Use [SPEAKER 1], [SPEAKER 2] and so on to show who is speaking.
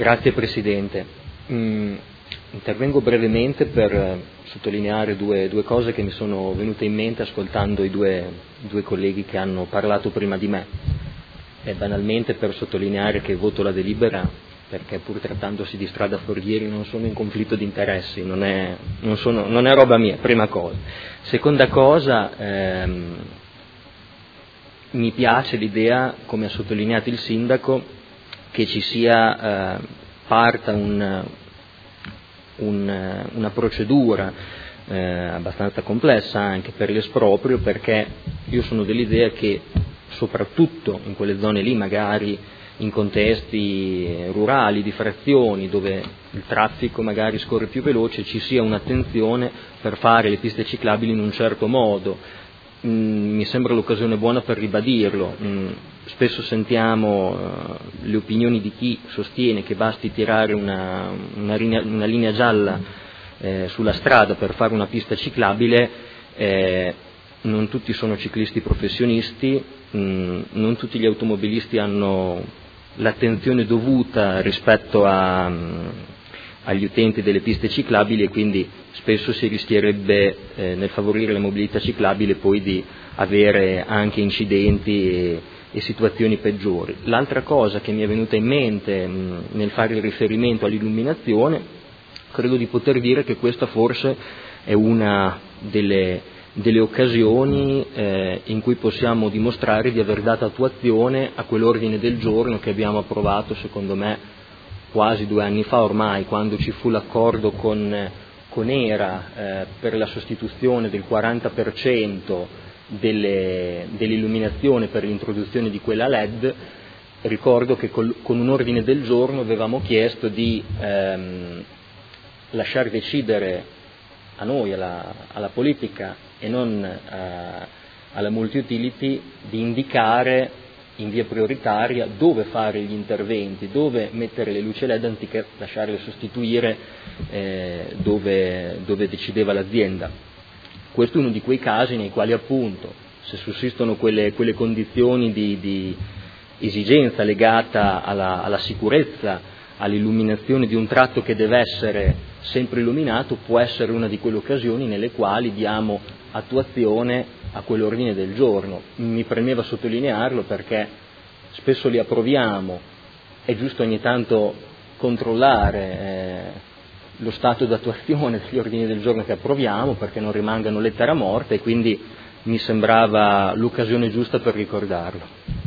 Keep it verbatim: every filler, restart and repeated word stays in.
[SPEAKER 1] Grazie Presidente. Mm, intervengo brevemente per sottolineare due, due cose che mi sono venute in mente ascoltando i due, due colleghi che hanno parlato prima di me. E banalmente per sottolineare che voto la delibera perché pur trattandosi di strada Forghieri non sono in conflitto di interessi, non è, non sono, non è roba mia, prima cosa. Seconda cosa, ehm, mi piace l'idea, come ha sottolineato il Sindaco, che ci sia, eh, parta un, un, una procedura eh, abbastanza complessa anche per l'esproprio, perché io sono dell'idea che soprattutto in quelle zone lì, magari in contesti rurali, di frazioni, dove il traffico magari scorre più veloce, ci sia un'attenzione per fare le piste ciclabili in un certo modo. Mm, mi sembra l'occasione buona per ribadirlo. Mm, spesso sentiamo uh, le opinioni di chi sostiene che basti tirare una, una, linea, una linea gialla eh, sulla strada per fare una pista ciclabile. Eh, non tutti sono ciclisti professionisti, mh, non tutti gli automobilisti hanno l'attenzione dovuta rispetto a, mh, agli utenti delle piste ciclabili, e quindi spesso si rischierebbe eh, nel favorire la mobilità ciclabile poi di avere anche incidenti e, e situazioni peggiori. L'altra cosa che mi è venuta in mente mh, nel fare il riferimento all'illuminazione, credo di poter dire che questa forse è una delle delle occasioni eh, in cui possiamo dimostrare di aver dato attuazione a quell'ordine del giorno che abbiamo approvato, secondo me, quasi due anni fa ormai, quando ci fu l'accordo con, con ERA eh, per la sostituzione del quaranta per cento delle, dell'illuminazione per l'introduzione di quella L E D. Ricordo che col, con un ordine del giorno avevamo chiesto di ehm, lasciar decidere a noi, alla, alla politica e non uh, alla multi-utility, di indicare in via prioritaria dove fare gli interventi, dove mettere le luci L E D anziché lasciarle sostituire eh, dove, dove decideva l'azienda. Questo è uno di quei casi nei quali appunto, se sussistono quelle, quelle condizioni di, di esigenza legata alla, alla sicurezza, all'illuminazione di un tratto che deve essere sempre illuminato, può essere una di quelle occasioni nelle quali diamo attuazione a quell'ordine del giorno. Mi premeva sottolinearlo perché spesso li approviamo, è giusto ogni tanto controllare eh, lo stato d'attuazione degli ordini del giorno che approviamo perché non rimangano lettera morta, e quindi mi sembrava l'occasione giusta per ricordarlo.